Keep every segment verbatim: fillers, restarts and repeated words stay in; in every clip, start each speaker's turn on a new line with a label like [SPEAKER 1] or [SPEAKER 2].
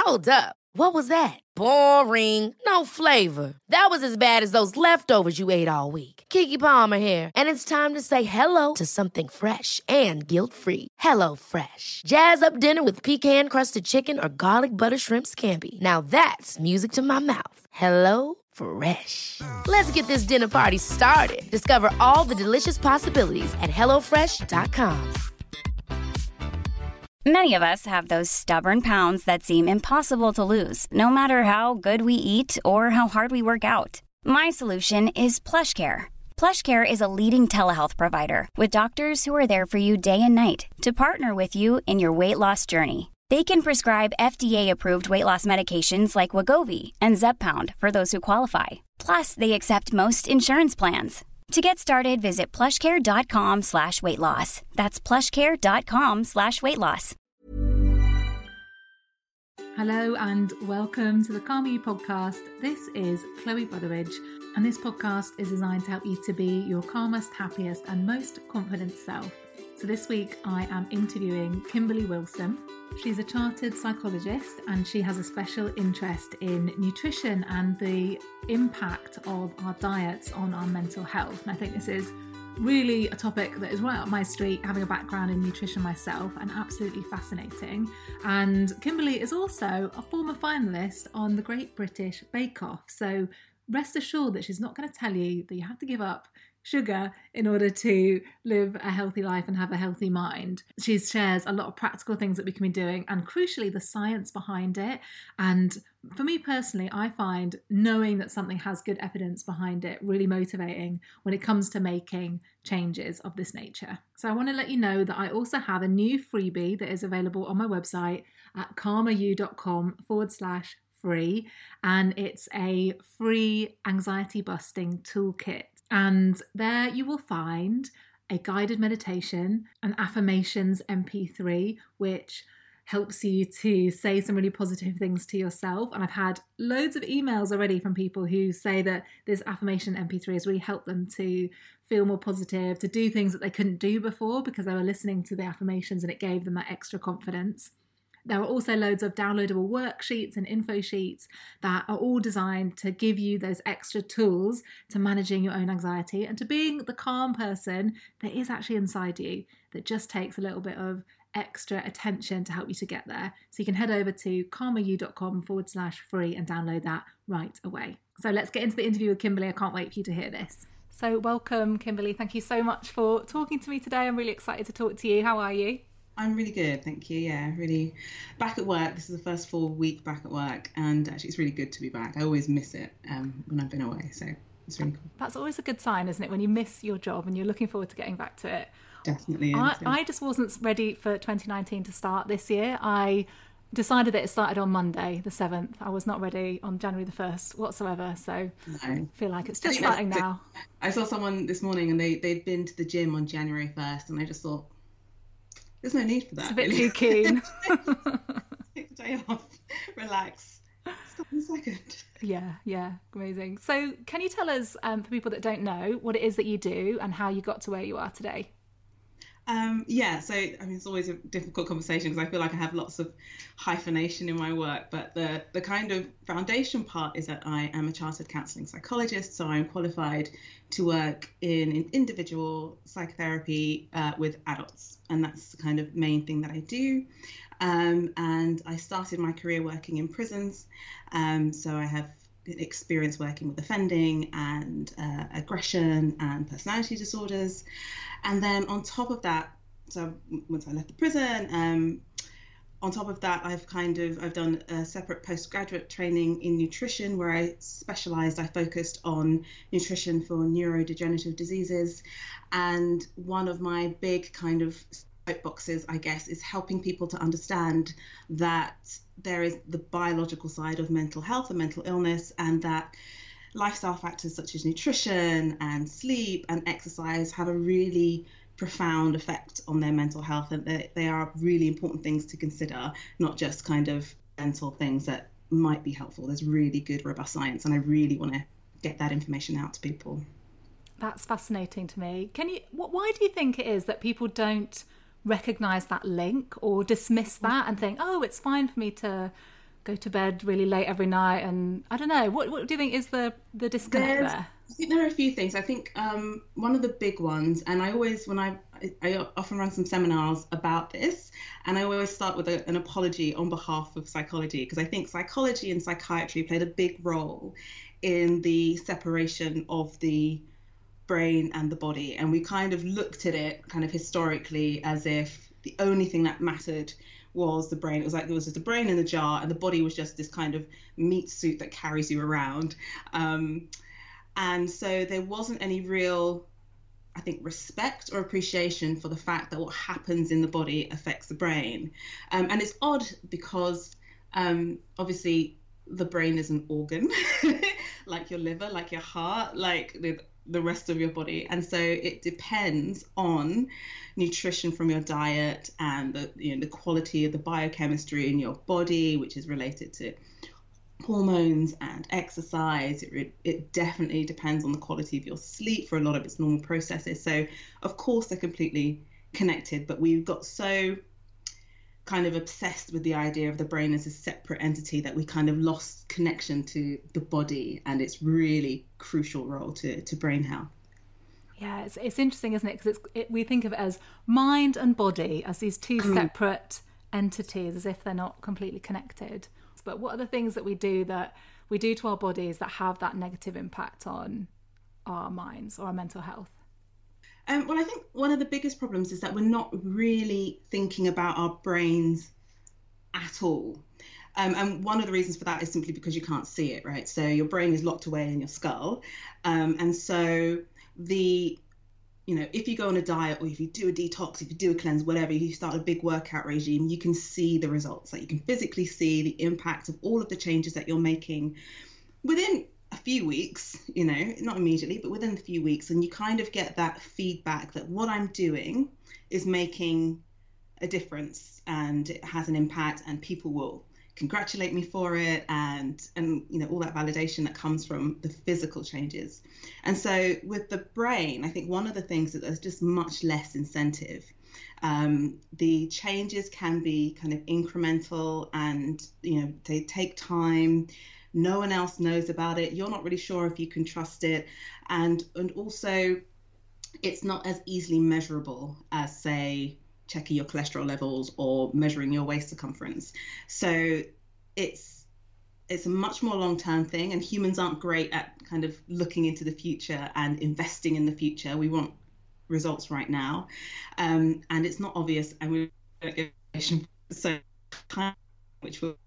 [SPEAKER 1] Hold up. What was that? Boring. No flavor. That was as bad as those leftovers you ate all week. Keke Palmer here, and it's time to say hello to something fresh and guilt-free. Hello Fresh. Jazz up dinner with pecan-crusted chicken or garlic butter shrimp scampi. Now that's music to my mouth. Hello Fresh. Let's get this dinner party started. Discover all the delicious possibilities at hello fresh dot com.
[SPEAKER 2] Many of us have those stubborn pounds that seem impossible to lose, no matter how good we eat or how hard we work out. My solution is PlushCare. PlushCare is a leading telehealth provider with doctors who are there for you day and night to partner with you in your weight loss journey. They can prescribe F D A-approved weight loss medications like Wegovy and Zepbound for those who qualify. Plus, they accept most insurance plans. To get started, visit plushcare.com slash weight loss. That's plushcare.com slash weight loss.
[SPEAKER 3] Hello and welcome to the Calmer You podcast. This is Chloe Butteridge, and this podcast is designed to help you to be your calmest, happiest and most confident self. So this week I am interviewing Kimberly Wilson. She's a chartered psychologist and she has a special interest in nutrition and the impact of our diets on our mental health. And I think this is really a topic that is right up my street, having a background in nutrition myself, and absolutely fascinating. And Kimberly is also a former finalist on the Great British Bake Off. So rest assured that she's not going to tell you that you have to give up sugar in order to live a healthy life and have a healthy mind. She shares a lot of practical things that we can be doing and crucially the science behind it. And for me personally, I find knowing that something has good evidence behind it really motivating when it comes to making changes of this nature. So I want to let you know that I also have a new freebie that is available on my website at calmeryou.com forward slash free. And it's a free anxiety busting toolkit. And there you will find a guided meditation, an affirmations M P three, which helps you to say some really positive things to yourself. And I've had loads of emails already from people who say that this affirmation M P three has really helped them to feel more positive, to do things that they couldn't do before because they were listening to the affirmations and it gave them that extra confidence. There are also loads of downloadable worksheets and info sheets that are all designed to give you those extra tools to managing your own anxiety and to being the calm person that is actually inside you, that just takes a little bit of extra attention to help you to get there. So you can head over to calmeryou.com forward slash free and download that right away. So let's get into the interview with Kimberly. I can't wait for you to hear this. So welcome, Kimberly. Thank you so much for talking to me today. I'm really excited to talk to you. How are you?
[SPEAKER 4] I'm really good, thank you. Yeah, really back at work. This is the first full week back at work, and actually it's really good to be back. I always miss it um, when I've been away, so it's really cool.
[SPEAKER 3] That's always a good sign, isn't it, when you miss your job and you're looking forward to getting back to it.
[SPEAKER 4] Definitely.
[SPEAKER 3] I, I just wasn't ready for twenty nineteen to start this year. I decided that it started on Monday, the seventh. I was not ready on January the first whatsoever, so no. I feel like it's just starting now.
[SPEAKER 4] I saw someone this morning and they, they'd been to the gym on January first, and I just thought, there's no need for that.
[SPEAKER 3] It's a bit
[SPEAKER 4] really.
[SPEAKER 3] too keen.
[SPEAKER 4] Take the day off, relax, stop in a second.
[SPEAKER 3] Yeah, yeah, amazing. So can you tell us, um, for people that don't know, what it is that you do and how you got to where you are today?
[SPEAKER 4] Um, yeah, so I mean, it's always a difficult conversation because I feel like I have lots of hyphenation in my work, but the, the kind of foundation part is that I am a chartered counselling psychologist, so I'm qualified to work in, in individual psychotherapy uh, with adults, and that's the kind of main thing that I do. Um, and I started my career working in prisons, um, so I have experience working with offending and uh, aggression and personality disorders. And then on top of that, so once I left the prison, um, on top of that, I've kind of, I've done a separate postgraduate training in nutrition where I specialised, I focused on nutrition for neurodegenerative diseases. And one of my big kind of soapboxes, I guess, is helping people to understand that there is the biological side of mental health and mental illness, and that lifestyle factors such as nutrition and sleep and exercise have a really profound effect on their mental health, and they, they are really important things to consider, not just kind of mental things that might be helpful. There's really good, robust science, and I really want to get that information out to people.
[SPEAKER 3] That's fascinating to me. Can you? Why do you think it is that people don't recognise that link or dismiss that and think, oh, it's fine for me to go go to bed really late every night, and I don't know, what what do you think is the the disconnect
[SPEAKER 4] There's,
[SPEAKER 3] there?
[SPEAKER 4] I think there are a few things. I think um, one of the big ones, and I always, when I, I often run some seminars about this, and I always start with a, an apology on behalf of psychology, because I think psychology and psychiatry played a big role in the separation of the brain and the body. And we kind of looked at it kind of historically as if the only thing that mattered was the brain. It was like there was just a brain in the jar, and the body was just this kind of meat suit that carries you around. Um, And so there wasn't any real, I think, respect or appreciation for the fact that what happens in the body affects the brain. Um, and it's odd because um, obviously the brain is an organ, like your liver, like your heart, like the, the rest of your body. And so it depends on nutrition from your diet and the, you know, the quality of the biochemistry in your body, which is related to hormones and exercise. It, it definitely depends on the quality of your sleep for a lot of its normal processes. So of course they're completely connected, but we've got so kind of obsessed with the idea of the brain as a separate entity that we kind of lost connection to the body and its really crucial role to, to brain health.
[SPEAKER 3] Yeah, it's, it's interesting, isn't it? Because it's it, we think of it as mind and body as these two mm. separate entities, as if they're not completely connected. But what are the things that we do that we do to our bodies that have that negative impact on our minds or our mental health?
[SPEAKER 4] Um, well, I think one of the biggest problems is that we're not really thinking about our brains at all. Um, and one of the reasons for that is simply because you can't see it, right? So your brain is locked away in your skull. Um, and so the You know, if you go on a diet or if you do a detox, if you do a cleanse, whatever, you start a big workout regime, you can see the results. Like you can physically see the impact of all of the changes that you're making within a few weeks, you know, not immediately, but within a few weeks. And you kind of get that feedback that what I'm doing is making a difference and it has an impact, and people will congratulate me for it, and and you know, all that validation that comes from the physical changes. And so with the brain, I think one of the things that there's just much less incentive. Um, the changes can be kind of incremental, and you know, they take time. No one else knows about it. You're not really sure if you can trust it, and and also it's not as easily measurable as, say, checking your cholesterol levels or measuring your waist circumference. So it's it's a much more long-term thing, and humans aren't great at kind of looking into the future and investing in the future. We want results right now, um, and it's not obvious, and we so which will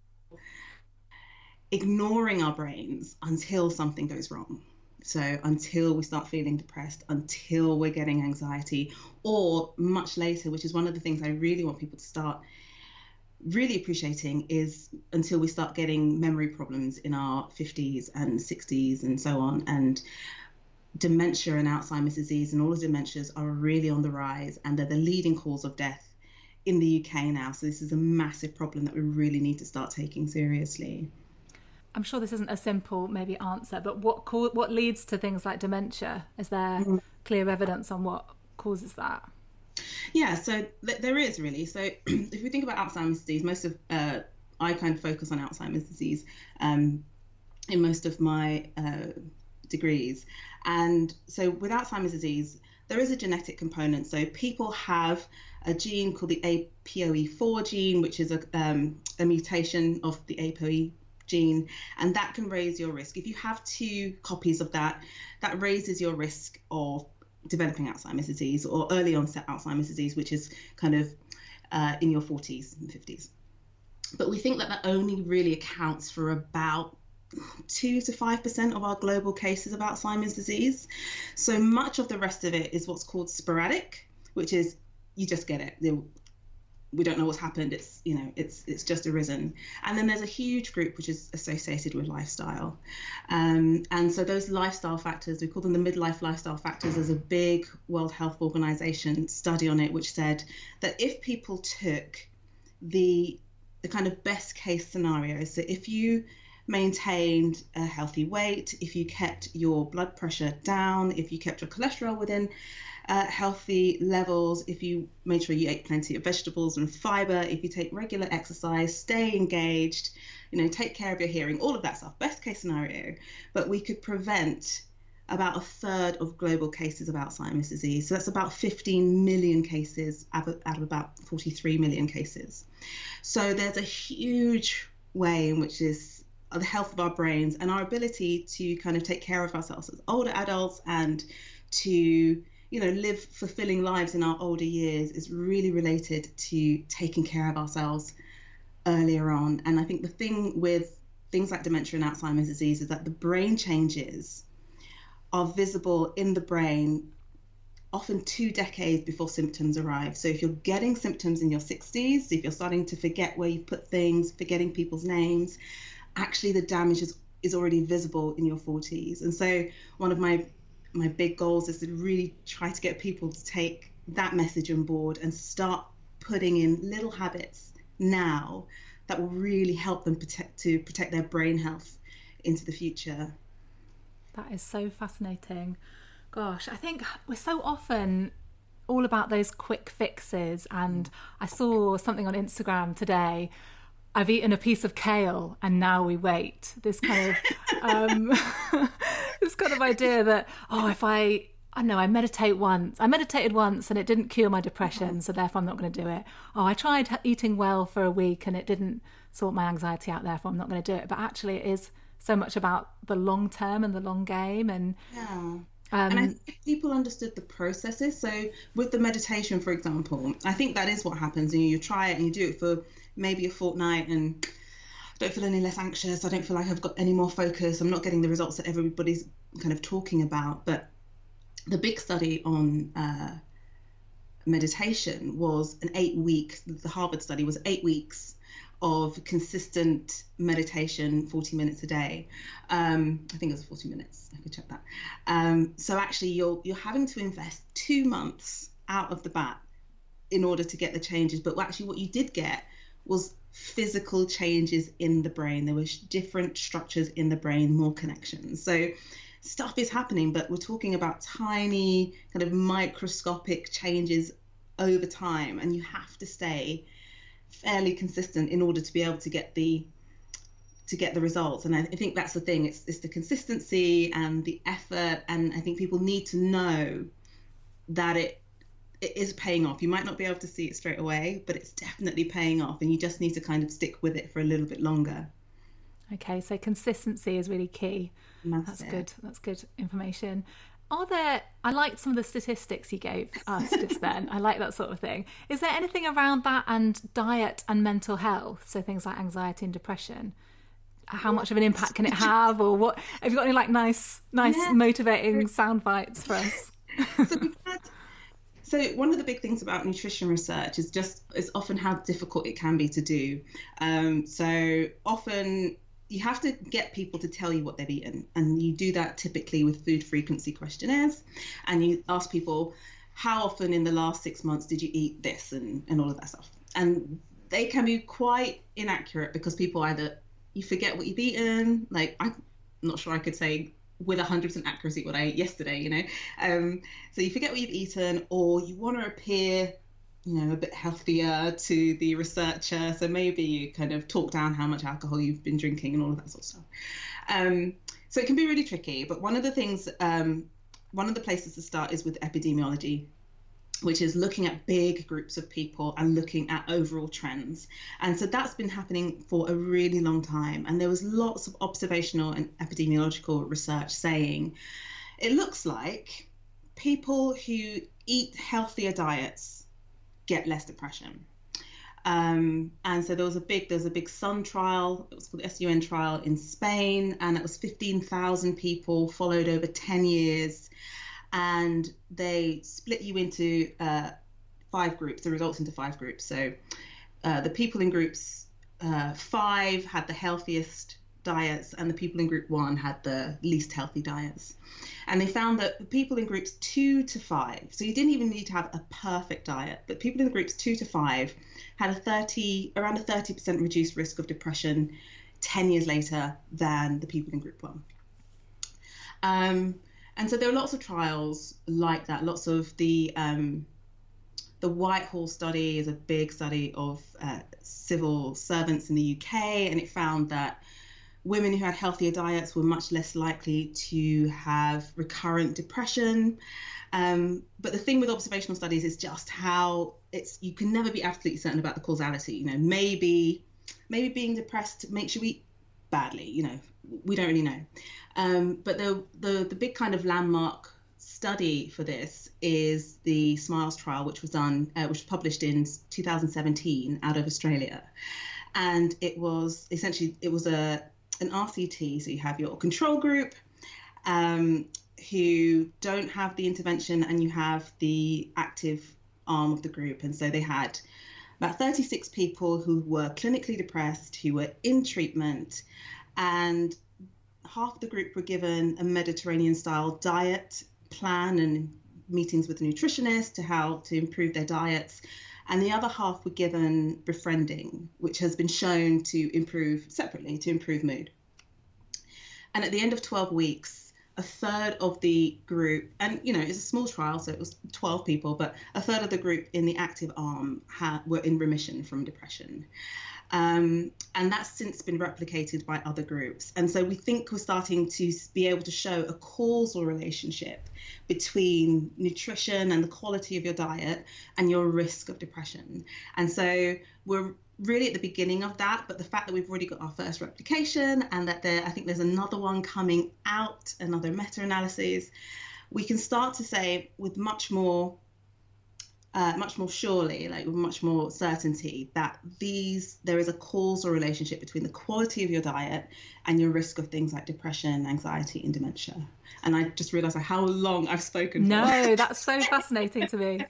[SPEAKER 4] ignoring our brains until something goes wrong. So until we start feeling depressed, until we're getting anxiety, or much later, which is one of the things I really want people to start really appreciating, is until we start getting memory problems in our fifties and sixties and so on. And dementia and Alzheimer's disease and all of the dementias are really on the rise, and they're the leading cause of death in the U K now. So this is a massive problem that we really need to start taking seriously.
[SPEAKER 3] I'm sure this isn't a simple maybe answer, but what co- what leads to things like dementia? Is there mm. clear evidence on what causes that?
[SPEAKER 4] Yeah, so th- there is really. So if we think about Alzheimer's disease, most of uh, I kind of focus on Alzheimer's disease um, in most of my uh, degrees. And so with Alzheimer's disease, there is a genetic component. So people have a gene called the A P O E four gene, which is a, um, a mutation of the A P O E gene, and that can raise your risk. If you have two copies of that, that raises your risk of developing Alzheimer's disease or early onset Alzheimer's disease, which is kind of uh, in your forties and fifties. But we think that that only really accounts for about two to five percent of our global cases of Alzheimer's disease. So much of the rest of it is what's called sporadic, which is you just get it. We don't know what's happened. It's, you know, it's it's just arisen. And then there's a huge group which is associated with lifestyle. Um, and so those lifestyle factors, we call them the midlife lifestyle factors. There's a big World Health Organization study on it, which said that if people took the the kind of best case scenarios, so if you maintained a healthy weight, if you kept your blood pressure down, if you kept your cholesterol within uh, healthy levels, if you made sure you ate plenty of vegetables and fiber, if you take regular exercise, stay engaged, you know, take care of your hearing, all of that stuff, best case scenario. But we could prevent about a third of global cases of Alzheimer's disease. So that's about fifteen million cases out of, out of about forty-three million cases. So there's a huge way in which is the health of our brains and our ability to kind of take care of ourselves as older adults and to, you know, live fulfilling lives in our older years is really related to taking care of ourselves earlier on. And I think the thing with things like dementia and Alzheimer's disease is that the brain changes are visible in the brain often two decades before symptoms arrive. So if you're getting symptoms in your sixties, if you're starting to forget where you put things, forgetting people's names, actually the damage is, is already visible in your forties. And so one of my my big goals is to really try to get people to take that message on board and start putting in little habits now that will really help them protect to protect their brain health into the future.
[SPEAKER 3] That is so fascinating. Gosh, I think we're so often all about those quick fixes. And I saw something on Instagram today. I've eaten a piece of kale and now we wait. This kind of um, this kind of idea that, oh, if I, I don't know, I meditate once. I meditated once and it didn't cure my depression, so therefore I'm not going to do it. Oh, I tried eating well for a week and it didn't sort my anxiety out, therefore I'm not going to do it. But actually it is so much about the long term and the long game. And
[SPEAKER 4] yeah.
[SPEAKER 3] Um,
[SPEAKER 4] and I think people understood the processes. So with the meditation, for example, I think that is what happens. And you try it and you do it for maybe a fortnight and I don't feel any less anxious. I don't feel like I've got any more focus. I'm not getting the results that everybody's kind of talking about. But the big study on uh, meditation was an eight week, the Harvard study was eight weeks of consistent meditation, forty minutes a day. Um, I think it was forty minutes. I could check that. Um, so actually, you're you're having to invest two months out of the bat in order to get the changes. But actually, what you did get was physical changes in the brain. There were different structures in the brain, more connections. So stuff is happening, but we're talking about tiny, kind of microscopic changes over time, and you have to stay fairly consistent in order to be able to get the to get the results. And I think that's the thing, it's, it's the consistency and the effort, and I think people need to know that it it is paying off. You might not be able to see it straight away, but it's definitely paying off, and you just need to kind of stick with it for a little bit longer.
[SPEAKER 3] Okay, so consistency is really key.
[SPEAKER 4] That's,
[SPEAKER 3] that's
[SPEAKER 4] it.
[SPEAKER 3] good. That's good information. Are there, I liked some of the statistics you gave us just then. I like that sort of thing. Is there anything around that and diet and mental health? So things like anxiety and depression. How much of an impact can it have? Or what, have you got any like nice, nice yeah. motivating sound bites for us?
[SPEAKER 4] So we've had, So one of the big things about nutrition research is just is often how difficult it can be to do. Um, so often you have to get people to tell you what they've eaten, and you do that typically with food frequency questionnaires, and you ask people, how often in the last six months did you eat this, and, and all of that stuff. And they can be quite inaccurate because people either, you forget what you've eaten, like I'm not sure I could say with one hundred percent accuracy what I ate yesterday, you know. Um, so you forget what you've eaten, or you want to appear, you know, a bit healthier to the researcher. So maybe you kind of talk down how much alcohol you've been drinking and all of that sort of stuff. Um, so it can be really tricky. But one of the things, um, one of the places to start is with epidemiology, which is looking at big groups of people and looking at overall trends. And so that's been happening for a really long time. And there was lots of observational and epidemiological research saying it looks like people who eat healthier diets get less depression. Um, and so there was a big, there was a big SUN trial, it was called the S U N trial in Spain, and it was fifteen thousand people followed over ten years. And they split you into uh, five groups, the results into five groups. So uh, the people in groups uh, five had the healthiest diets, and the people in group one had the least healthy diets. And they found that the people in groups two to five, so you didn't even need to have a perfect diet, but people in the groups two to five had a thirty, around a thirty percent reduced risk of depression, ten years later than the people in group one. Um, and so there are lots of trials like that. Lots of the um, the Whitehall study is a big study of uh, civil servants in the U K, and it found that women who had healthier diets were much less likely to have recurrent depression. Um, but the thing with observational studies is just how it's, you can never be absolutely certain about the causality. You know, maybe, maybe being depressed makes you eat badly, you know, we don't really know. Um, but the, the, the big kind of landmark study for this is the SMILES trial, which was done, uh, which was published in two thousand seventeen out of Australia. And it was essentially, it was a, an R C T, so you have your control group um, who don't have the intervention, and you have the active arm of the group. And so they had about thirty-six people who were clinically depressed, who were in treatment, and half the group were given a Mediterranean style diet plan and meetings with a nutritionist to how to improve their diets. And the other half were given befriending, which has been shown to improve separately, to improve mood. And at the end of twelve weeks, a third of the group, and you know, it's a small trial, so it was twelve people, but a third of the group in the active arm had, were in remission from depression. Um, and that's since been replicated by other groups. And so we think we're starting to be able to show a causal relationship between nutrition and the quality of your diet and your risk of depression. And so we're really at the beginning of that, but the fact that we've already got our first replication, and that there, I think there's another one coming out, another meta-analysis, we can start to say with much more Uh, much more surely, like with much more certainty, that these there is a causal relationship between the quality of your diet and your risk of things like depression, anxiety, and dementia. And I just realised how long I've spoken.
[SPEAKER 3] No,
[SPEAKER 4] for.
[SPEAKER 3] That's so fascinating to me.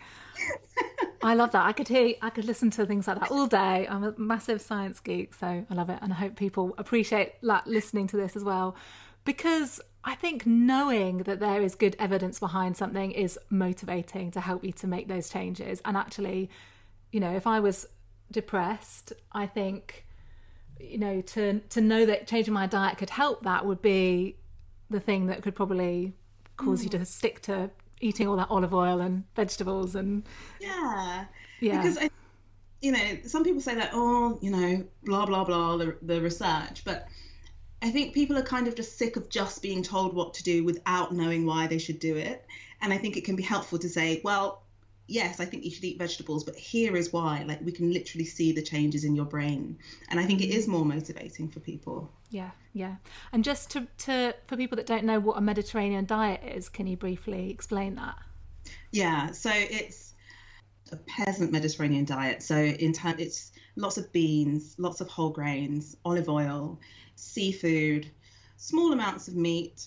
[SPEAKER 3] I love that. I could hear, I could listen to things like that all day. I'm a massive science geek, so I love it, and I hope people appreciate like listening to this as well, because I think knowing that there is good evidence behind something is motivating to help you to make those changes. And actually, you know, if I was depressed, I think, you know, to to know that changing my diet could help, that would be the thing that could probably cause mm. you to stick to eating all that olive oil and vegetables and
[SPEAKER 4] yeah,
[SPEAKER 3] yeah.
[SPEAKER 4] Because I, you know, some people say that, oh, you know, blah blah blah, the the research, but I think people are kind of just sick of just being told what to do without knowing why they should do it. And I think it can be helpful to say, well, yes, I think you should eat vegetables, but here is why. Like, we can literally see the changes in your brain. And I think it is more motivating for people.
[SPEAKER 3] Yeah, yeah. And just to, to for people that don't know what a Mediterranean diet is, can you briefly explain that?
[SPEAKER 4] Yeah, so it's a peasant Mediterranean diet. So in time, it's lots of beans, lots of whole grains, olive oil, seafood, small amounts of meat,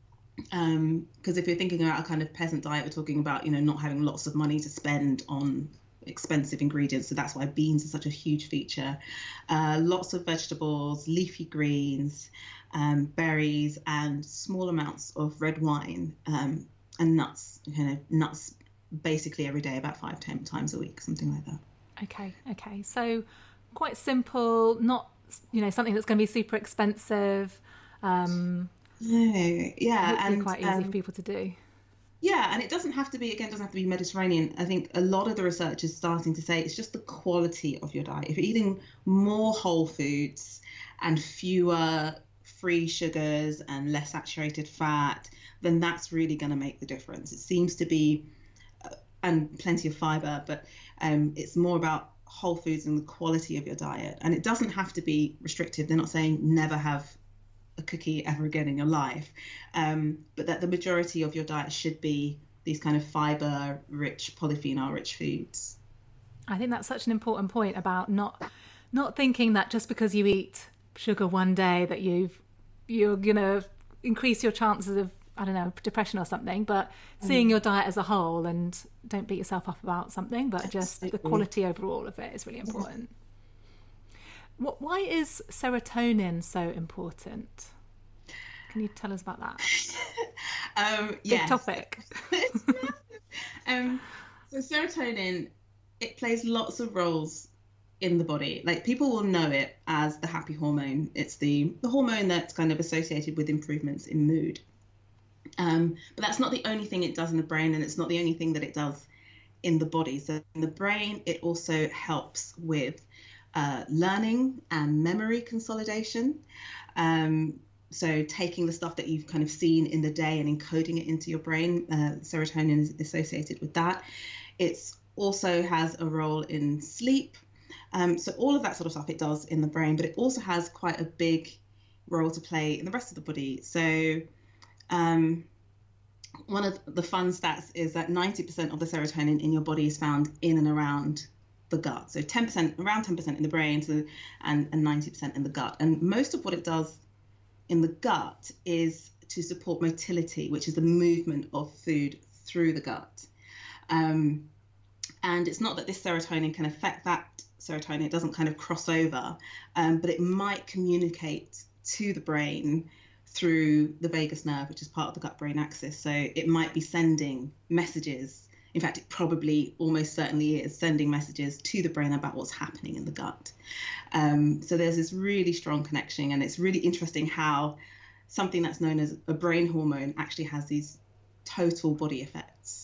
[SPEAKER 4] um because if you're thinking about a kind of peasant diet, we're talking about, you know, not having lots of money to spend on expensive ingredients, so that's why beans are such a huge feature. Uh, lots of vegetables, leafy greens, um, berries, and small amounts of red wine, um, and nuts, you know, nuts basically every day, about five, ten times a week, something like that.
[SPEAKER 3] Okay, okay. So quite simple, not, you know, something that's going to be super expensive. Um,
[SPEAKER 4] no, yeah, and
[SPEAKER 3] quite easy
[SPEAKER 4] um,
[SPEAKER 3] for people to do.
[SPEAKER 4] Yeah, and it doesn't have to be, again, it doesn't have to be Mediterranean. I think a lot of the research is starting to say it's just the quality of your diet. If you're eating more whole foods and fewer free sugars and less saturated fat, then that's really going to make the difference. It seems to be, uh, and plenty of fiber, but um, it's more about whole foods and the quality of your diet. And it doesn't have to be restrictive. They're not saying never have a cookie ever again in your life, um, but that the majority of your diet should be these kind of fiber rich, polyphenol rich foods.
[SPEAKER 3] I think that's such an important point about not not thinking that just because you eat sugar one day that you've you're gonna increase your chances of, I don't know, depression or something, but seeing your diet as a whole, and don't beat yourself up about something, but just the quality overall of it is really important. What, why is serotonin so important? Can you tell us about that?
[SPEAKER 4] um,
[SPEAKER 3] Big
[SPEAKER 4] yes.
[SPEAKER 3] topic.
[SPEAKER 4] um, so serotonin, it plays lots of roles in the body. Like, people will know it as the happy hormone. It's the, the hormone that's kind of associated with improvements in mood. Um, but that's not the only thing it does in the brain, and it's not the only thing that it does in the body. So in the brain, it also helps with uh, learning and memory consolidation. Um, so taking the stuff that you've kind of seen in the day and encoding it into your brain, uh, serotonin is associated with that. It's also has a role in sleep. Um, so all of that sort of stuff it does in the brain, but it also has quite a big role to play in the rest of the body. So um, one of the fun stats is that ninety percent of the serotonin in your body is found in and around the gut. So ten percent, around ten percent in the brain, so, and, and ninety percent in the gut. And most of what it does in the gut is to support motility, which is the movement of food through the gut. Um, and it's not that this serotonin can affect that serotonin, it doesn't kind of cross over, um, but it might communicate to the brain through the vagus nerve, which is part of the gut-brain axis. So it might be sending messages. In fact, it probably almost certainly is sending messages to the brain about what's happening in the gut. Um, so there's this really strong connection, and it's really interesting how something that's known as a brain hormone actually has these total body effects.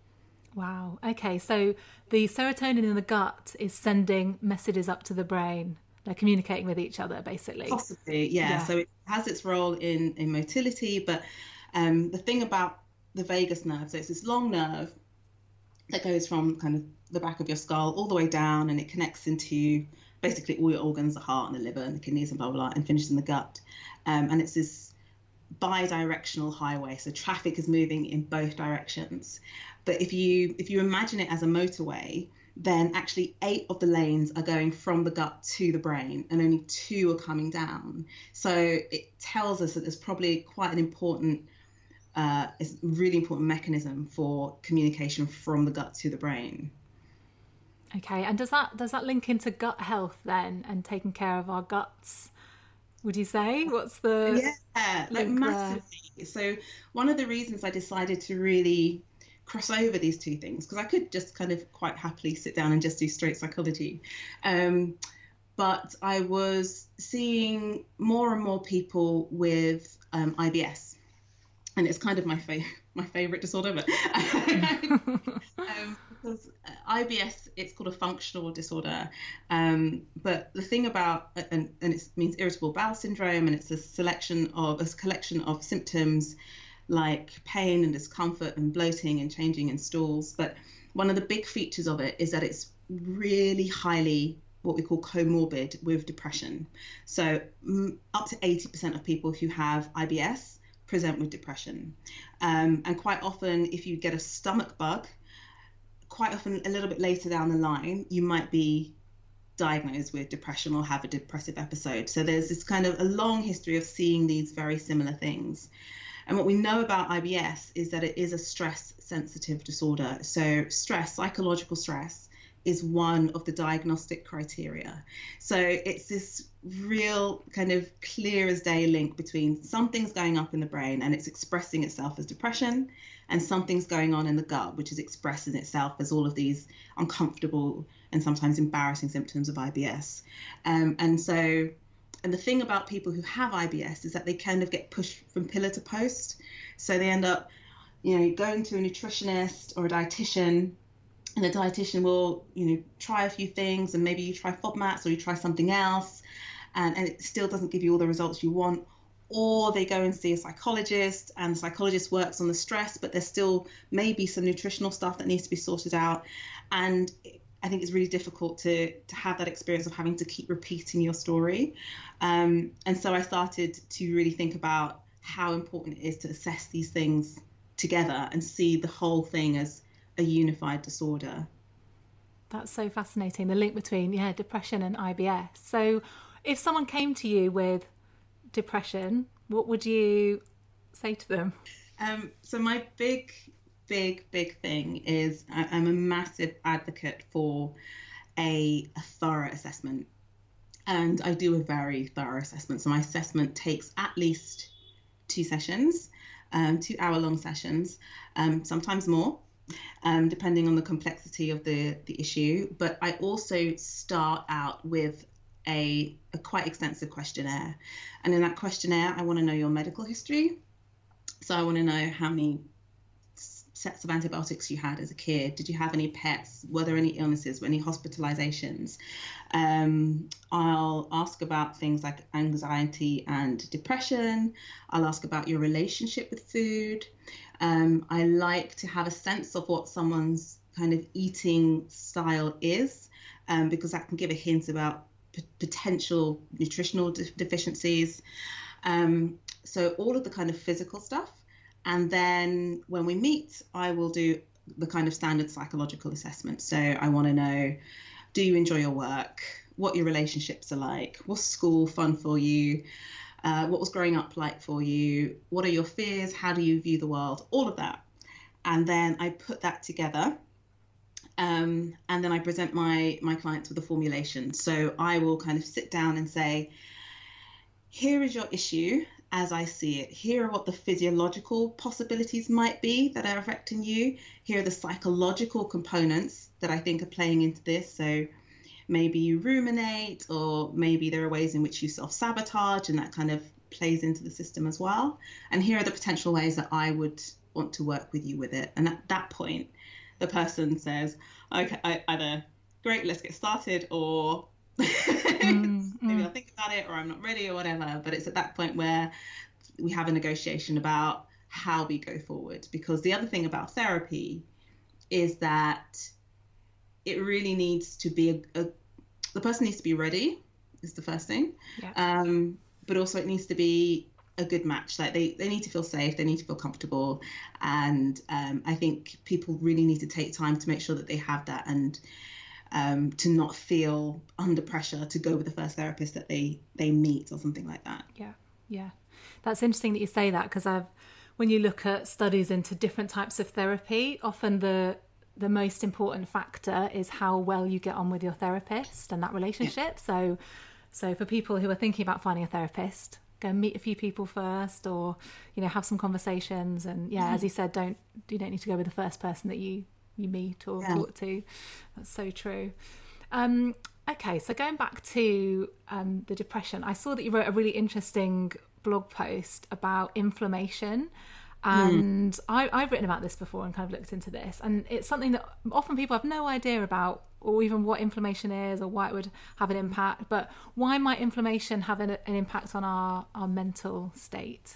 [SPEAKER 3] Wow. Okay. So the serotonin in the gut is sending messages up to the brain. They're communicating with each other, basically.
[SPEAKER 4] Possibly, yeah. yeah. So it has its role in, in motility, but um, the thing about the vagus nerve, so it's this long nerve that goes from kind of the back of your skull all the way down, and it connects into basically all your organs, the heart and the liver and the kidneys and blah, blah, blah, and finishes in the gut. Um, and it's this bi-directional highway, so traffic is moving in both directions. But if you if you imagine it as a motorway, then actually eight of the lanes are going from the gut to the brain, and only two are coming down. So it tells us that there's probably quite an important, uh, it's a really important mechanism for communication from the gut to the brain.
[SPEAKER 3] Okay, and does that does that link into gut health then, and taking care of our guts? Would you say? What's the
[SPEAKER 4] yeah, like massively. There? So one of the reasons I decided to really cross over these two things, because I could just kind of quite happily sit down and just do straight psychology, um, but I was seeing more and more people with um, I B S, and it's kind of my fa- my favorite disorder, but um, because I B S, it's called a functional disorder, um, but the thing about, and, and it means irritable bowel syndrome, and it's a selection of a collection of symptoms like pain and discomfort and bloating and changing in stools. But one of the big features of it is that it's really highly what we call comorbid with depression. So um, up to eighty percent of people who have I B S present with depression. Um, and quite often, if you get a stomach bug, quite often a little bit later down the line, you might be diagnosed with depression or have a depressive episode. So there's this kind of a long history of seeing these very similar things. And what we know about I B S is that it is a stress-sensitive disorder. So stress, psychological stress, is one of the diagnostic criteria. So it's this real kind of clear as day link between something's going up in the brain and it's expressing itself as depression, and something's going on in the gut, which is expressing itself as all of these uncomfortable and sometimes embarrassing symptoms of I B S. Um, and so And the thing about people who have I B S is that they kind of get pushed from pillar to post. So they end up, you know, going to a nutritionist or a dietitian, and the dietitian will, you know, try a few things, and maybe you try FODMAPs or you try something else, and, and it still doesn't give you all the results you want. Or they go and see a psychologist, and the psychologist works on the stress, but there's still maybe some nutritional stuff that needs to be sorted out. And I think it's really difficult to to have that experience of having to keep repeating your story. Um, and so I started to really think about how important it is to assess these things together and see the whole thing as a unified disorder.
[SPEAKER 3] That's so fascinating, the link between, yeah, depression and I B S. So if someone came to you with depression, what would you say to them? Um,
[SPEAKER 4] so my big... big, big thing is I, I'm a massive advocate for a, a thorough assessment. And I do a very thorough assessment. So my assessment takes at least two sessions, um, two hour long sessions, um, sometimes more. um, depending on the complexity of the, the issue. But I also start out with a, a quite extensive questionnaire. And in that questionnaire, I want to know your medical history. So I want to know how many sets of antibiotics you had as a kid. Did you have any pets? Were there any illnesses? Any hospitalizations? Um, I'll ask about things like anxiety and depression. I'll ask about your relationship with food. Um, I like to have a sense of what someone's kind of eating style is, um, because that can give a hint about p- potential nutritional de- deficiencies. Um, so all of the kind of physical stuff. And then when we meet, I will do the kind of standard psychological assessment. So I want to know, do you enjoy your work? What your relationships are like? Was school fun for you? Uh, what was growing up like for you? What are your fears? How do you view the world? All of that. And then I put that together. Um, and then I present my, my clients with a formulation. So I will kind of sit down and say, here is your issue as I see it. Here are what the physiological possibilities might be that are affecting you. Here are the psychological components that I think are playing into this. So maybe you ruminate, or maybe there are ways in which you self-sabotage, and that kind of plays into the system as well. And here are the potential ways that I would want to work with you with it. And at that point, the person says, okay, I, either great, let's get started, or mm, maybe mm. I'll think about it, or I'm not ready, or whatever. But it's at that point where we have a negotiation about how we go forward. Because the other thing about therapy is that it really needs to be a, a the person needs to be ready, is the first thing. Yeah. Um, but also it needs to be a good match. Like they, they need to feel safe, they need to feel comfortable. And um, I think people really need to take time to make sure that they have that, and um, to not feel under pressure to go with the first therapist that they, they meet or something like that.
[SPEAKER 3] Yeah, yeah. That's interesting that you say that, because I've, when you look at studies into different types of therapy, often the the most important factor is how well you get on with your therapist and that relationship. Yeah. So, so for people who are thinking about finding a therapist, go meet a few people first, or, you know, have some conversations. And yeah, mm-hmm. as you said, don't, you don't need to go with the first person that you, you meet or yeah. talk to. That's so true. Um, okay. So going back to um, the depression, I saw that you wrote a really interesting blog post about inflammation. And mm. I, I've written about this before and kind of looked into this, and it's something that often people have no idea about, or even what inflammation is, or why it would have an impact. But why might inflammation have an, an impact on our, our mental state?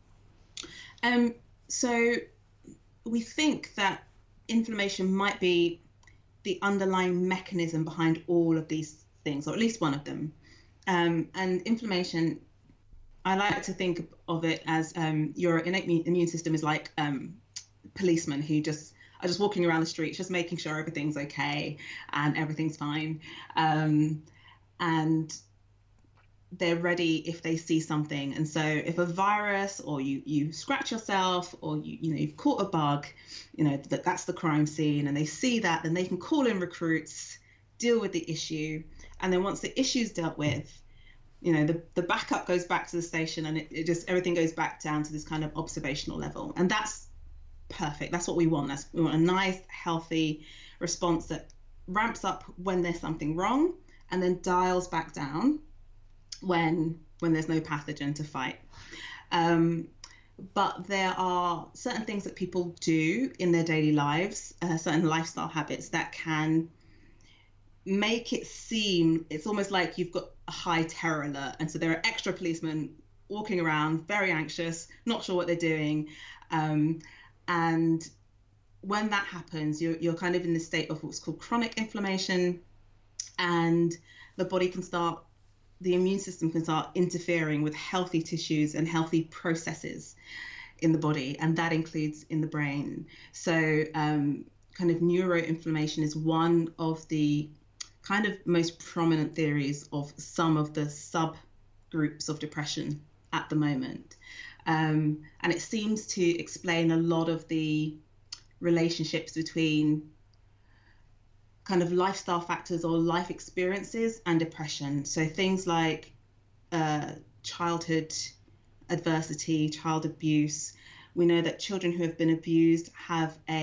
[SPEAKER 4] Um, so we think that inflammation might be the underlying mechanism behind all of these things, or at least one of them. Um, and inflammation, I like to think of it as um, your innate immune system is like um, policemen who just are just walking around the streets, just making sure everything's okay and everything's fine. Um, and they're ready if they see something. And so if a virus, or you, you scratch yourself, or you, you know, you've caught a bug, you know, that that's the crime scene, and they see that, then they can call in recruits, deal with the issue. And then once the issue's dealt with, you know, the, the backup goes back to the station, and it, it just, everything goes back down to this kind of observational level. And that's perfect. That's what we want. That's, we want a nice, healthy response that ramps up when there's something wrong, and then dials back down when, when there's no pathogen to fight. Um, but there are certain things that people do in their daily lives, uh, certain lifestyle habits that can make it seem, it's almost like you've got a high terror alert, and so there are extra policemen walking around very anxious, not sure what they're doing, um, and when that happens, you're, you're kind of in this state of what's called chronic inflammation, and the body can start, the immune system can start interfering with healthy tissues and healthy processes in the body, and that includes in the brain. So um, kind of neuroinflammation is one of the kind of most prominent theories of some of the subgroups of depression at the moment. Um, and it seems to explain a lot of the relationships between kind of lifestyle factors or life experiences and depression. So things like uh, childhood adversity, child abuse. We know that children who have been abused have a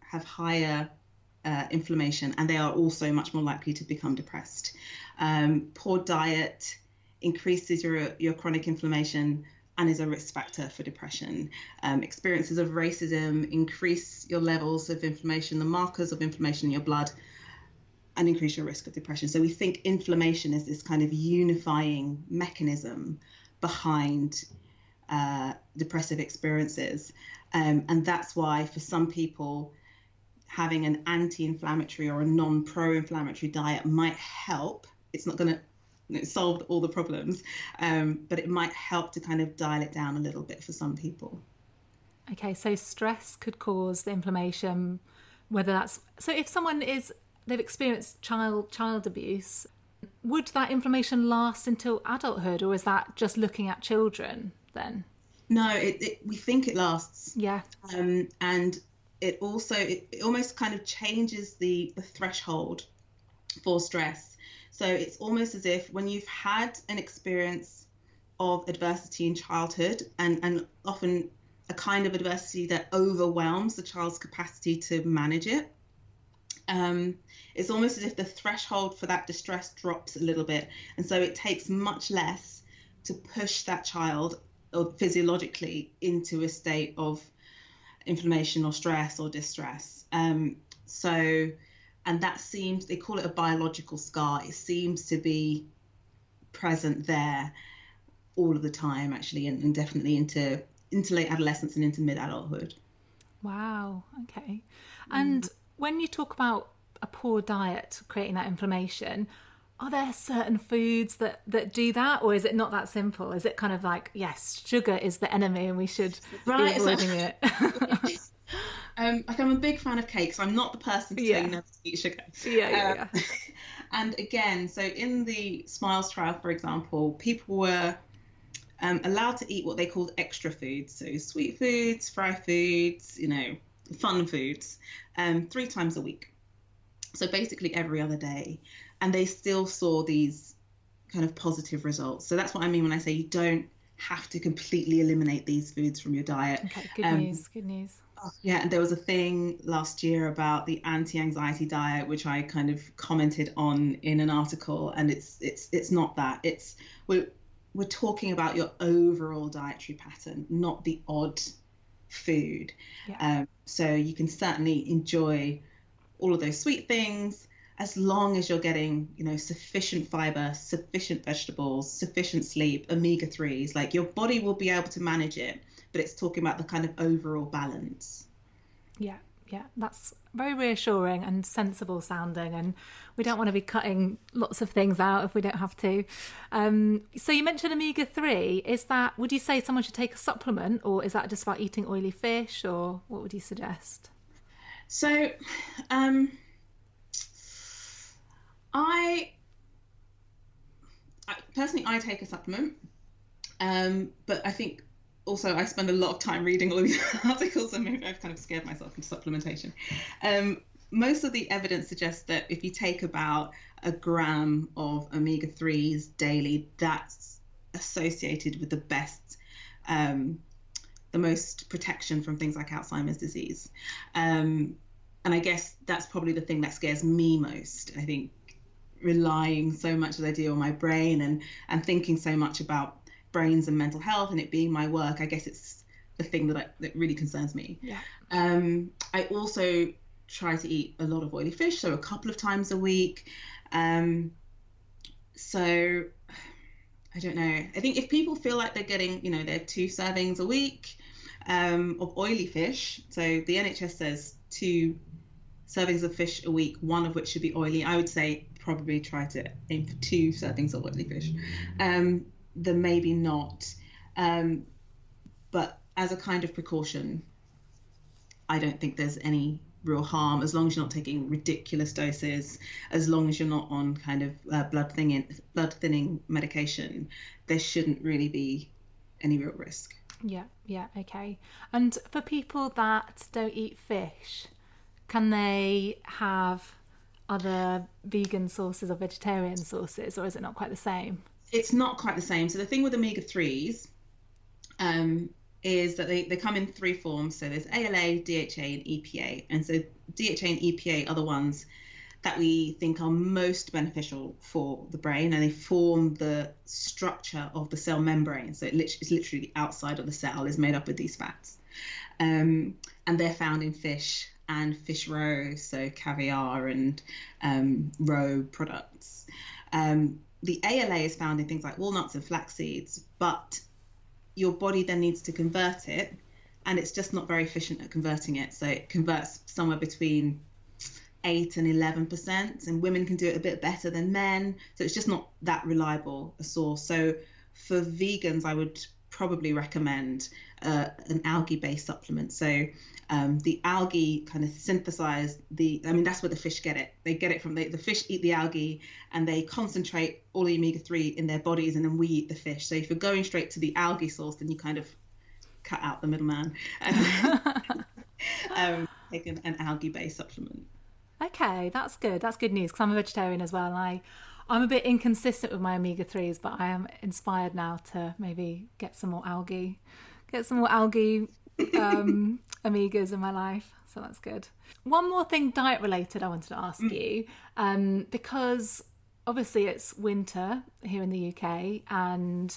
[SPEAKER 4] have higher uh, inflammation, and they are also much more likely to become depressed. Um, poor diet increases your, your chronic inflammation and is a risk factor for depression. Um, experiences of racism increase your levels of inflammation, the markers of inflammation in your blood, and increase your risk of depression. So we think inflammation is this kind of unifying mechanism behind uh, depressive experiences. Um, and that's why for some people, having an anti-inflammatory or a non-pro-inflammatory diet might help. It's not going to you know, solve all the problems, um, but it might help to kind of dial it down a little bit for some people.
[SPEAKER 3] Okay, so stress could cause the inflammation, whether that's... So if someone is, they've experienced child child abuse, would that inflammation last until adulthood, or is that just looking at children then?
[SPEAKER 4] No, it, it, we think it lasts.
[SPEAKER 3] Yeah. Um,
[SPEAKER 4] and it also, it, it almost kind of changes the, the threshold for stress. So it's almost as if when you've had an experience of adversity in childhood, and, and often a kind of adversity that overwhelms the child's capacity to manage it, um, it's almost as if the threshold for that distress drops a little bit. And so it takes much less to push that child or physiologically into a state of inflammation or stress or distress. Um, so, and that seems, they call it a biological scar. It seems to be present there all of the time, actually, and, and definitely into, into late adolescence and into mid-adulthood.
[SPEAKER 3] Wow, okay. And mm. when you talk about a poor diet creating that inflammation, are there certain foods that, that do that, or is it not that simple? Is it kind of like, yes, sugar is the enemy and we should right, be avoiding it?
[SPEAKER 4] um, like I'm a big fan of cake, so I'm not the person to
[SPEAKER 3] yeah.
[SPEAKER 4] tell you never to eat sugar.
[SPEAKER 3] Yeah, yeah,
[SPEAKER 4] um,
[SPEAKER 3] yeah.
[SPEAKER 4] And again, so in the SMILES trial, for example, people were um, allowed to eat what they called extra foods, so sweet foods, fry foods, you know, fun foods, um, three times a week. So basically every other day. And they still saw these kind of positive results. So that's what I mean when I say you don't have to completely eliminate these foods from your diet.
[SPEAKER 3] Okay, good um, news, good news.
[SPEAKER 4] Oh, yeah, and there was a thing last year about the anti-anxiety diet, which I kind of commented on in an article, and it's it's it's not that. It's we're we're talking about your overall dietary pattern, not the odd food.
[SPEAKER 3] Yeah.
[SPEAKER 4] Um, so you can certainly enjoy all of those sweet things, as long as you're getting, you know, sufficient fiber, sufficient vegetables, sufficient sleep, omega threes, like your body will be able to manage it, but it's talking about the kind of overall balance.
[SPEAKER 3] Yeah, yeah, that's very reassuring and sensible sounding, and we don't want to be cutting lots of things out if we don't have to. Um, so you mentioned omega three. Is that, would you say someone should take a supplement, or is that just about eating oily fish, or what would you suggest?
[SPEAKER 4] So, um, I, I personally, I take a supplement, um, but I think also I spend a lot of time reading all these articles, and maybe I've kind of scared myself into supplementation. Um, most of the evidence suggests that if you take about a gram of omega threes daily, that's associated with the best, um, the most protection from things like Alzheimer's disease. Um, and I guess that's probably the thing that scares me most. I think relying so much as I do on my brain and, and thinking so much about brains and mental health and it being my work, I guess it's the thing that I, that really concerns me.
[SPEAKER 3] Yeah. Um,
[SPEAKER 4] I also try to eat a lot of oily fish, so a couple of times a week. Um, so I don't know. I think if people feel like they're getting, you know, their two servings a week um, of oily fish, so the N H S says two servings of fish a week, one of which should be oily. I would say probably try to aim for two servings of oily fish. Um, then maybe not. Um, but as a kind of precaution, I don't think there's any real harm, as long as you're not taking ridiculous doses, as long as you're not on kind of uh, blood thinning blood thinning medication, there shouldn't really be any real risk.
[SPEAKER 3] Yeah, yeah, okay. And for people that don't eat fish, can they have other vegan sources or vegetarian sources, or is it not quite the same?
[SPEAKER 4] It's not quite the same. So the thing with omega threes, um, is that they, they come in three forms. So there's A L A, D H A, and E P A. And so D H A and E P A are the ones that we think are most beneficial for the brain, and they form the structure of the cell membrane. So it lit- it's literally the outside of the cell is made up of these fats. Um, and they're found in fish and fish roe, so caviar and um, roe products. Um, the A L A is found in things like walnuts and flax seeds, but your body then needs to convert it, and it's just not very efficient at converting it. So it converts somewhere between eight and eleven percent, and women can do it a bit better than men. So it's just not that reliable a source. So for vegans, I would probably recommend uh, an algae-based supplement. So um, the algae kind of synthesize the, I mean, that's where the fish get it. They get it from, the, the fish eat the algae and they concentrate all the omega three in their bodies, and then we eat the fish. So if you're going straight to the algae source, then you kind of cut out the middleman and um, take an, an algae-based supplement.
[SPEAKER 3] Okay, that's good. That's good news, because I'm a vegetarian as well. And I, I'm a bit inconsistent with my omega threes, but I am inspired now to maybe get some more algae, get some more algae um, omegas in my life. So that's good. One more thing diet related I wanted to ask mm. you, um, because obviously it's winter here in the U K, and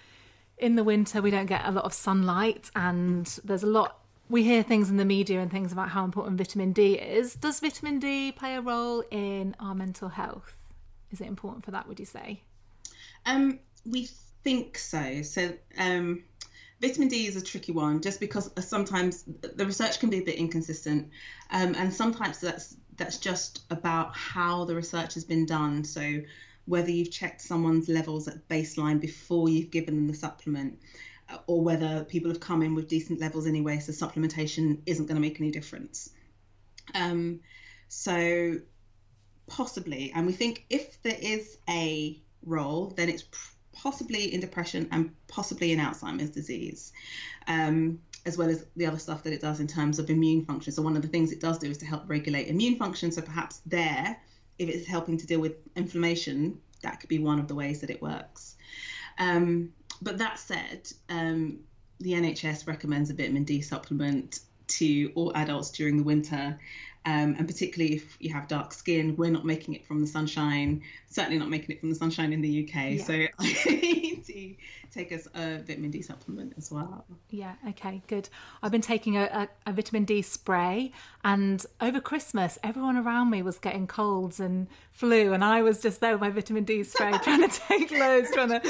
[SPEAKER 3] in the winter we don't get a lot of sunlight, and there's a lot, we hear things in the media and things about how important vitamin D is. Does vitamin D play a role in our mental health? Is it important for that, would you say?
[SPEAKER 4] Um, we think so. So um, vitamin D is a tricky one, just because sometimes the research can be a bit inconsistent, um, and sometimes that's that's just about how the research has been done. So whether you've checked someone's levels at baseline before you've given them the supplement, or whether people have come in with decent levels anyway, so supplementation isn't going to make any difference. Um, so possibly, and we think if there is a role, then it's possibly in depression and possibly in Alzheimer's disease, um, as well as the other stuff that it does in terms of immune function. So one of the things it does do is to help regulate immune function. So perhaps there, if it's helping to deal with inflammation, that could be one of the ways that it works. Um, But that said, um, the N H S recommends a vitamin D supplement to all adults during the winter, um, and particularly if you have dark skin. We're not making it from the sunshine, certainly not making it from the sunshine in the U K. Yeah. So I need to take us a vitamin D supplement as well.
[SPEAKER 3] Yeah, okay, good. I've been taking a, a, a vitamin D spray, and over Christmas, everyone around me was getting colds and flu, and I was just there with my vitamin D spray trying to take loads, trying to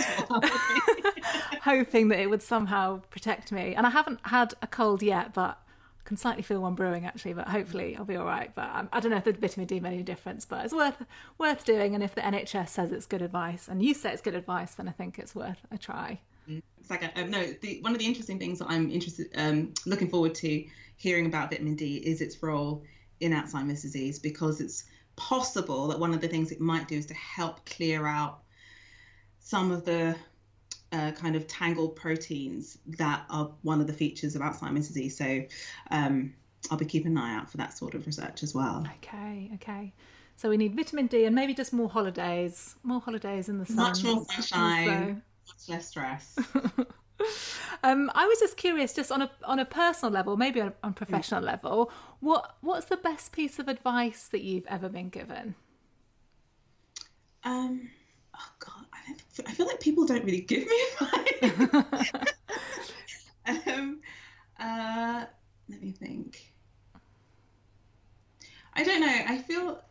[SPEAKER 3] hoping that it would somehow protect me. And I haven't had a cold yet, but I can slightly feel one brewing actually, but hopefully I'll be all right. But um, I don't know if the vitamin D made any difference, but it's worth worth doing. And if the N H S says it's good advice, and you say it's good advice, then I think it's worth a try.
[SPEAKER 4] It's like a, um, no, the, one of the interesting things that I'm interested, um, looking forward to hearing about vitamin D is its role in Alzheimer's disease, because it's possible that one of the things it might do is to help clear out some of the Uh, kind of tangled proteins that are one of the features of Alzheimer's disease. So um, I'll be keeping an eye out for that sort of research as well.
[SPEAKER 3] Okay, okay. So we need vitamin D and maybe just more holidays, more holidays in the sun.
[SPEAKER 4] Much more sunshine, also. Much less stress.
[SPEAKER 3] um, I was just curious, just on a on a personal level, maybe on a on professional mm. level, what what's the best piece of advice that you've ever been given?
[SPEAKER 4] Um. Oh God, I, don't, I feel like people don't really give me advice. um, uh, let me think. I don't know. I feel.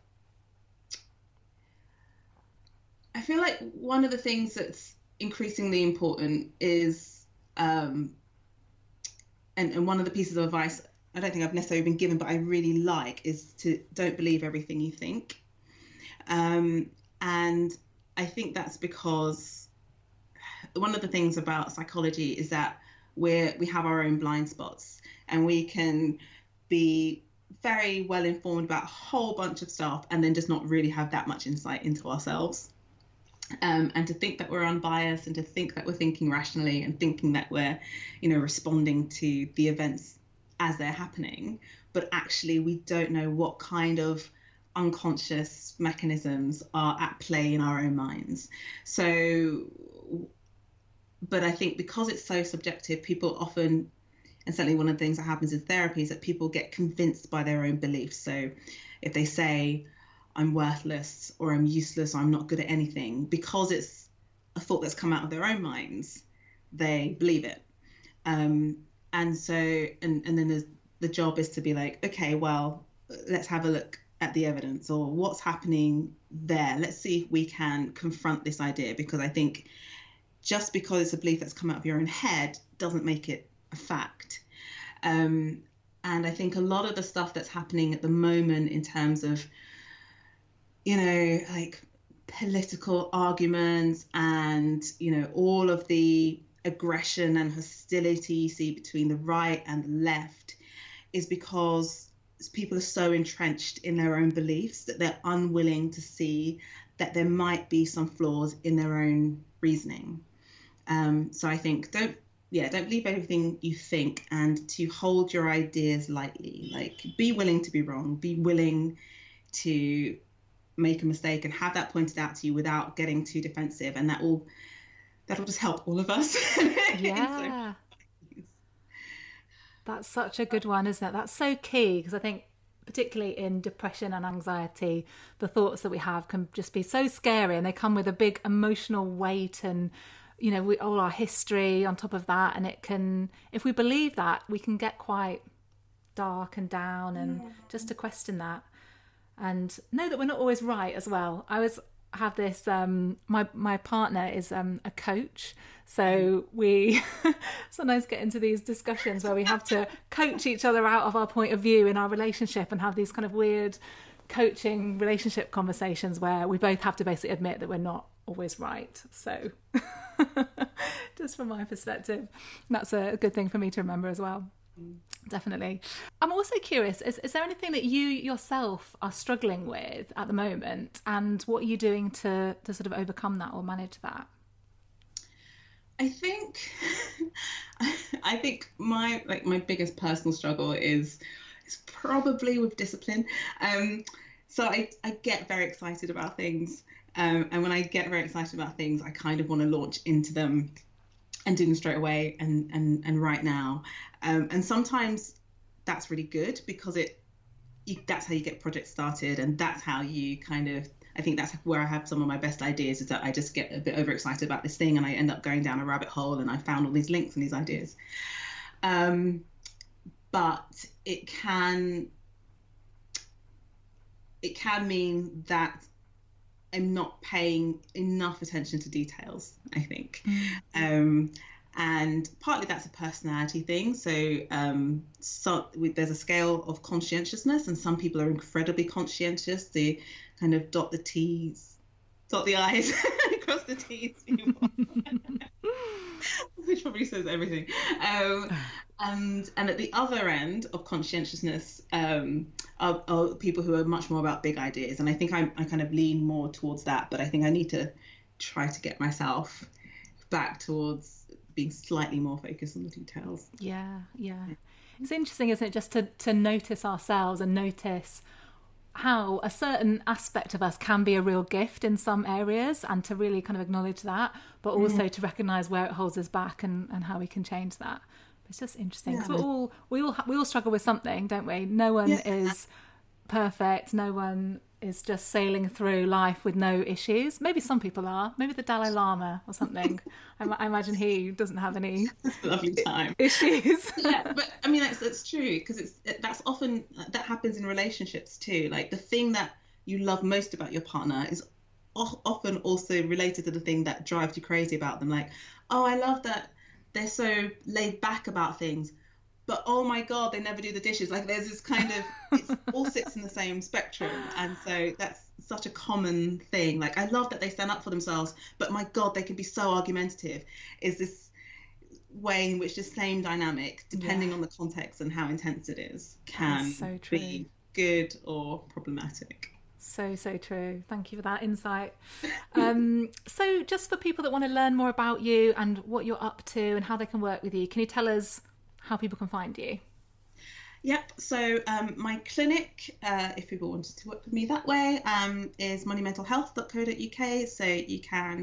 [SPEAKER 4] I feel like one of the things that's increasingly important is, um, and and one of the pieces of advice I don't think I've necessarily been given, but I really like, is to don't believe everything you think. Um, and I think that's because one of the things about psychology is that we're, we have our own blind spots, and we can be very well informed about a whole bunch of stuff and then just not really have that much insight into ourselves. Um, and to think that we're unbiased, and to think that we're thinking rationally, and thinking that we're, you know, responding to the events as they're happening, but actually we don't know what kind of unconscious mechanisms are at play in our own minds. So but I think because it's so subjective, people often, and certainly one of the things that happens in therapy is that people get convinced by their own beliefs. So if they say, I'm worthless or I'm useless or I'm not good at anything, because it's a thought that's come out of their own minds, they believe it. Um, and so, and, and then the, the job is to be like, okay, well, let's have a look at the evidence or what's happening there. Let's see if we can confront this idea, because I think just because it's a belief that's come out of your own head doesn't make it a fact. Um, and I think a lot of the stuff that's happening at the moment in terms of, you know, like political arguments and, you know, all of the aggression and hostility you see between the right and the left is because people are so entrenched in their own beliefs that they're unwilling to see that there might be some flaws in their own reasoning. Um, so I think don't, yeah, don't believe everything you think, and to hold your ideas lightly. Like, be willing to be wrong, be willing to make a mistake and have that pointed out to you without getting too defensive, and that will that will just help all of us.
[SPEAKER 3] Yeah. So, that's such a good one, isn't it? That's so key, because I think particularly in depression and anxiety, the thoughts that we have can just be so scary, and they come with a big emotional weight and, you know, we, all our history on top of that. And it can, if we believe that, we can get quite dark and down, and yeah. just to question that and know that we're not always right as well. I was have this, um, my, my partner is um, a coach. So we sometimes get into these discussions where we have to coach each other out of our point of view in our relationship, and have these kind of weird coaching relationship conversations where we both have to basically admit that we're not always right. So just from my perspective, that's a good thing for me to remember as well. Definitely. I'm also curious, is, is there anything that you yourself are struggling with at the moment, and what are you doing to, to sort of overcome that or manage that?
[SPEAKER 4] I think I think my like my biggest personal struggle is is probably with discipline. Um, so I, I get very excited about things, um, and when I get very excited about things, I kind of want to launch into them and do them straight away and and and right now. Um, and sometimes that's really good, because it you, that's how you get projects started, and that's how you kind of, I think that's where I have some of my best ideas, is that I just get a bit overexcited about this thing and I end up going down a rabbit hole, and I found all these links and these ideas. Um, but it can it can mean that I'm not paying enough attention to details, I think. Mm-hmm. Um, and partly that's a personality thing. So, um, so there's a scale of conscientiousness, and some people are incredibly conscientious. They kind of dot the T's, dot the I's, cross the T's, which probably says everything. Um, and and at the other end of conscientiousness um, are, are people who are much more about big ideas. And I think I, I kind of lean more towards that, but I think I need to try to get myself back towards being slightly more focused on the details.
[SPEAKER 3] Yeah, yeah. It's interesting, isn't it, just to, to notice ourselves and notice how a certain aspect of us can be a real gift in some areas, and to really kind of acknowledge that, but also mm. to recognise where it holds us back, and, and how we can change that. It's just interesting. Yeah. So we're all, we all we all struggle with something, don't we? No one yeah. is perfect. No one is just sailing through life with no issues. Maybe some people are. Maybe the Dalai Lama or something. I, I imagine he doesn't have any
[SPEAKER 4] lovely time
[SPEAKER 3] issues.
[SPEAKER 4] Yeah, but I mean that's that's true, because it's it, that's often that happens in relationships too. Like, the thing that you love most about your partner is o- often also related to the thing that drives you crazy about them. Like, oh, I love that they're so laid back about things, but oh my God, they never do the dishes. Like, there's this kind of, it all sits in the same spectrum. And so that's such a common thing. Like, I love that they stand up for themselves, but my God, they can be so argumentative. Is this way in which the same dynamic, depending yeah. on the context and how intense it is, can
[SPEAKER 3] so
[SPEAKER 4] be good or problematic.
[SPEAKER 3] So, so true. Thank you for that insight. Um, so just for people that want to learn more about you and what you're up to and how they can work with you, can you tell us how people can find you?
[SPEAKER 4] Yep. So um, my clinic, uh, if people wanted to work with me that way, um, is money mental health dot co dot uk. So you can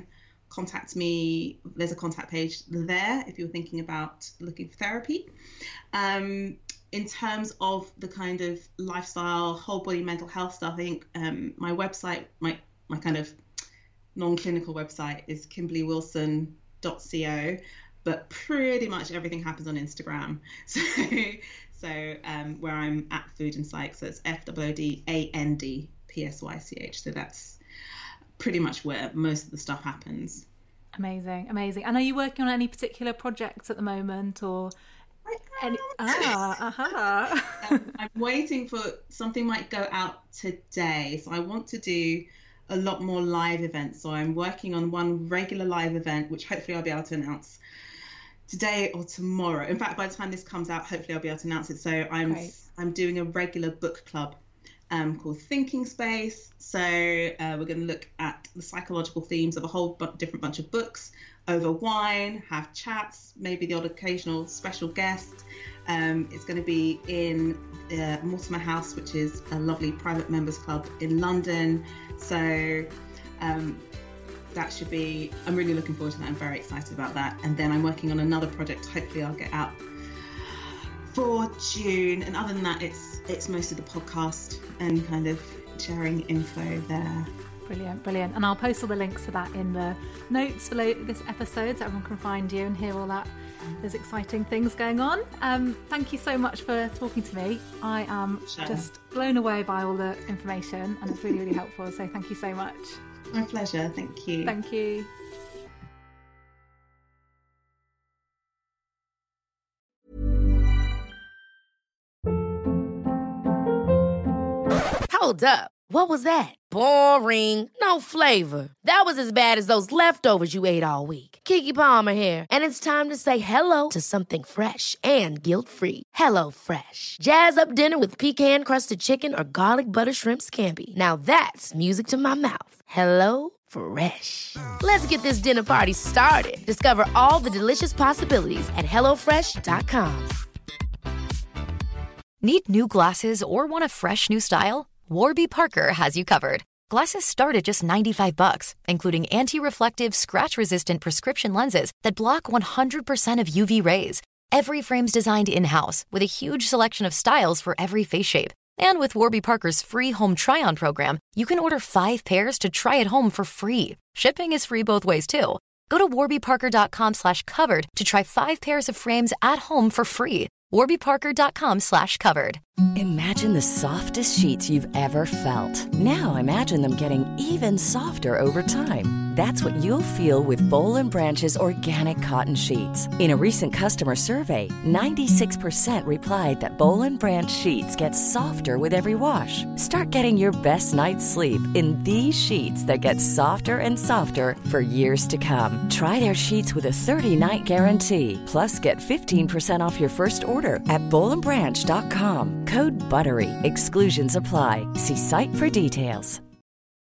[SPEAKER 4] contact me. There's a contact page there if you're thinking about looking for therapy. Um, in terms of the kind of lifestyle, whole body mental health stuff, I think um, my website, my my kind of non-clinical website is kimberly wilson dot co, but pretty much everything happens on Instagram. So, so um, where I'm at Food and Psych, so it's F O O D A N D P S Y C H. So that's pretty much where most of the stuff happens.
[SPEAKER 3] Amazing, amazing. And are you working on any particular projects at the moment, or? Any... Ah, aha.
[SPEAKER 4] um, I'm waiting for something might go out today. So I want to do a lot more live events. So I'm working on one regular live event, which hopefully I'll be able to announce today or tomorrow. In fact, by the time this comes out, hopefully I'll be able to announce it. So I'm Great. I'm doing a regular book club um, called Thinking Space. So uh, we're going to look at the psychological themes of a whole bu- different bunch of books over wine, have chats, maybe the odd occasional special guest. Um, it's going to be in uh, Mortimer House, which is a lovely private members club in London. So um, that should be, I'm really looking forward to that. I'm very excited about that. And then I'm working on another project. Hopefully I'll get out for June. And other than that, it's it's mostly the podcast and kind of sharing info there.
[SPEAKER 3] Brilliant, brilliant. And I'll post all the links to that in the notes below this episode so everyone can find you and hear all that. There's exciting things going on. Um, thank you so much for talking to me. I am sure. just blown away by all the information, and it's really, really helpful. So thank you so much.
[SPEAKER 4] My pleasure. Thank you.
[SPEAKER 3] Thank you.
[SPEAKER 1] Hold up. What was that? Boring. No flavor. That was as bad as those leftovers you ate all week. Keke Palmer here, and it's time to say hello to something fresh and guilt-free. Hello Fresh. Jazz up dinner with pecan-crusted chicken or garlic butter shrimp scampi. Now that's music to my mouth. Hello Fresh. Let's get this dinner party started. Discover all the delicious possibilities at hello fresh dot com.
[SPEAKER 5] Need new glasses or want a fresh new style? Warby Parker has you covered. Glasses start at just ninety-five bucks, including anti-reflective, scratch-resistant prescription lenses that block one hundred percent of U V rays. Every frame's designed in-house with a huge selection of styles for every face shape. And with Warby Parker's free home try-on program, you can order five pairs to try at home for free. Shipping is free both ways, too. Go to warby parker dot com slash covered to try five pairs of frames at home for free. warby parker dot com slash covered.
[SPEAKER 6] Imagine the softest sheets you've ever felt. Now imagine them getting even softer over time. That's what you'll feel with Boll and Branch's organic cotton sheets. In a recent customer survey, ninety-six percent replied that Boll and Branch sheets get softer with every wash. Start getting your best night's sleep in these sheets that get softer and softer for years to come. Try their sheets with a thirty-night guarantee. Plus, get fifteen percent off your first order at boll and branch dot com. Code BUTTERY. Exclusions apply. See site for details.